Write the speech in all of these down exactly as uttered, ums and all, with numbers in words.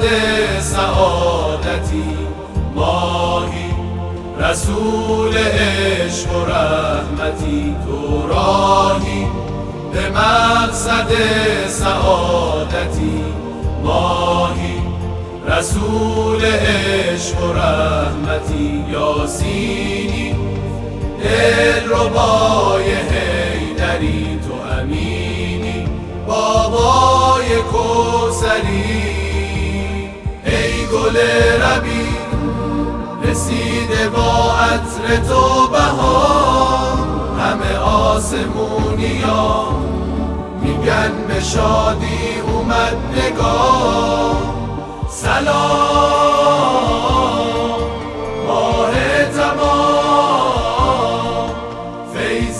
سعادتی ماهی، رسول عشق و رحمتی تو راهی به مقصد سعادتی ماهی، رسول عشق و رحمتی یاسینی دلربای حیدری تو امینی بابای کوثری. ای گل ربیع رسیده با عطر تو بهار، همه آسمونیا میگن به شادی اومد نگاه. سلام ماه تمام فیض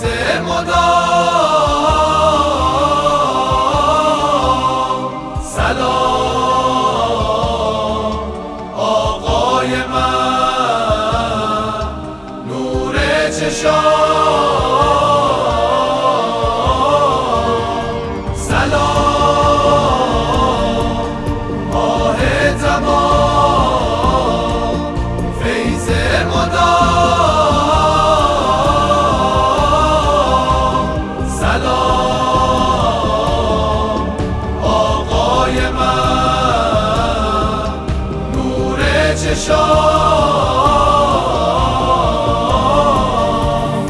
مدام، سلام آقای من نور چشام، سلام ماه تمام فیض مدام، سلام آقای من نور چشام.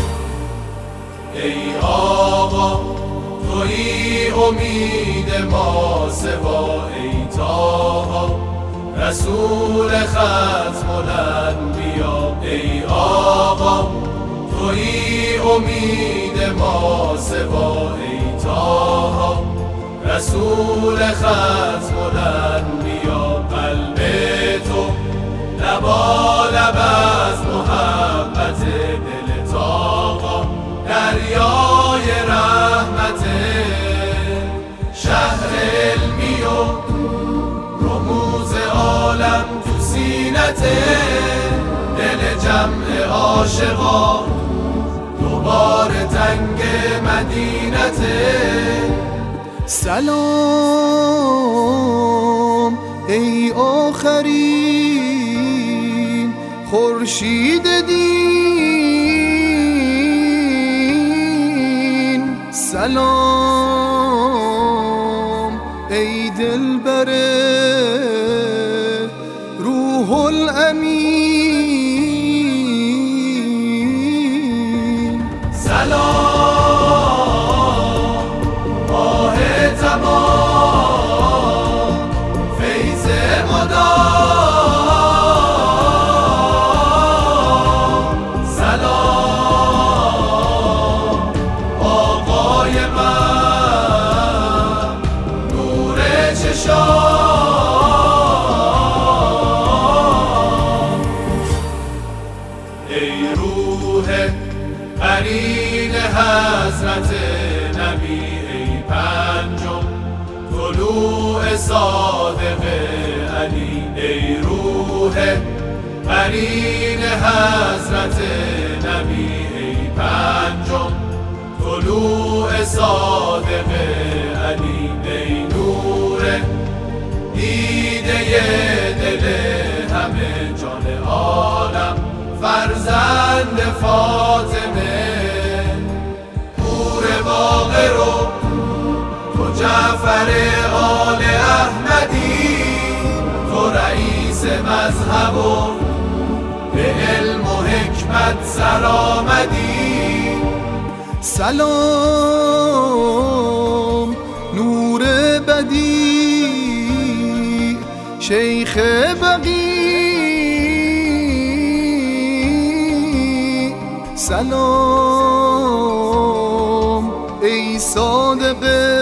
ای آقا تویی امید ما سوا، ای طاها رسول ختم الانبیا. ای آقا تویی امید ما سوا، ای طاها رسول ختم الانبیا. قلب تو لبالب از محبت، دل طاقا دریای رحمت. شهر علمی و رموز عالم تو سینته، دل جمع عاشقان دوباره تنگ مدینته. سلام ای آخرین خورشید دین، سلام ای دلبر روح الامین. سلام ماه تمام فیض مدام، سلام آقای من نور چشام. ای روح قرین حضرت نبی، ای پنجم طلوع صادق علی. ای روح قرین حضرت نبی، ای پنجم طلوع صادق علی. ای نور دیده دل همه جان عالم، فرزند فاطمه پور باقر و تو جعفر آل احمدی. تو رئیس مذهب و به علم و حکمت سرآمدی. سلام نور بدیع شیخ بقیع، سلام ای صادق